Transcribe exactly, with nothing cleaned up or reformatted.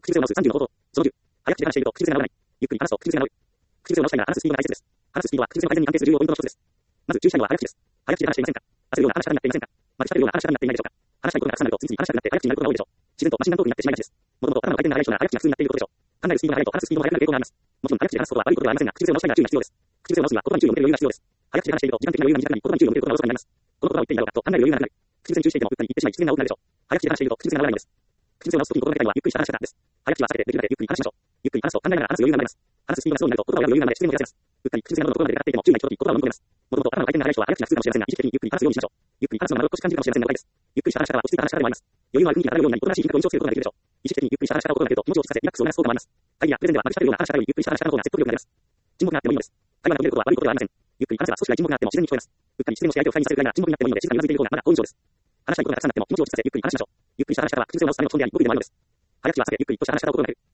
口癖を直すさんじゅうの方法。そのじゅう。早口で話していると口癖が直らない。ゆっくり話すと口癖が直る。口癖を直したいなら話すスピードが大切です。話すスピードは口癖の改善に関係する重要ポイントの一つです。まず注意したいのは早口です。早口で話していませんか？焦るような話し方になっていませんか？まず疲れるような話し方になっていないでしょうか？話したいことがたくさんあると次々話したくなって早口になることが多いでしょう。自然とマシンガントークになってしまいがちです。もともと頭の回転が速い人なら早口が普通になっていることでしょう。考えるスピードが速いと話すスピードも速くなる傾向があります。もちろん早口で話すことは悪いことではありませんが、口癖を直したいなら注意が必要です。口癖を直すには言葉に注意を向ける余裕が必要です。早口で話していると時間的な余裕が短くなり、言葉に注意を向けることがおろそかになります。この言葉を言っていいだろうかと考える余裕がなくなる。口癖に注意していてもうっかり言ってしまい、失言が多くなるでしょう。早口で話していると口癖が直らないのです。口癖を直すときに心がけたいのはゆっくりした話し方です。早口は避けてできるだけゆっくり話しましょう。ゆっくり話すと考えながら話す余裕が生まれます。話すスピードがスローになると言葉を選ぶ余裕が生まれ失言も減らせます。うっかり口癖などの言葉まで出かかっていても注意が行き届き言葉を飲み込めます。もともと頭の回転が速い人は早口が普通かもしれませんが、意識的にゆっくり話すようにしましょう。ゆっくり話すのが少し感じるかもしれませんが誤解です。ゆっくりした話し方は落ち着いた話し方でもあります。余裕のある雰囲気が漂うようになり、おとなしい緊張をすることができるでしょう。意識的にゆっくりした話し方を心がけると気持ちを落ち着かせリラックスを促す効果もあります。会議やプレゼンではまぐしゃるような話し方よりゆっくりした話し方の方が説得力が出ます。沈黙があってもいいのです。会話が途切れることは悪いことではありません。ゆっくり話せば少しは沈黙があっても自然に聞こえます。うっかり失言をして相手を不快にさせるぐらいなら沈黙になってもいいので静かにうなずいている方がまだ好印象です。話したいことがたくさんあっても気持ちを落ち着かせゆっくり話しましょう。ゆっくりした話し方は口癖を直すための基本であり、語尾でもあるのです。早口は避けゆっくりとした話し方を心がける。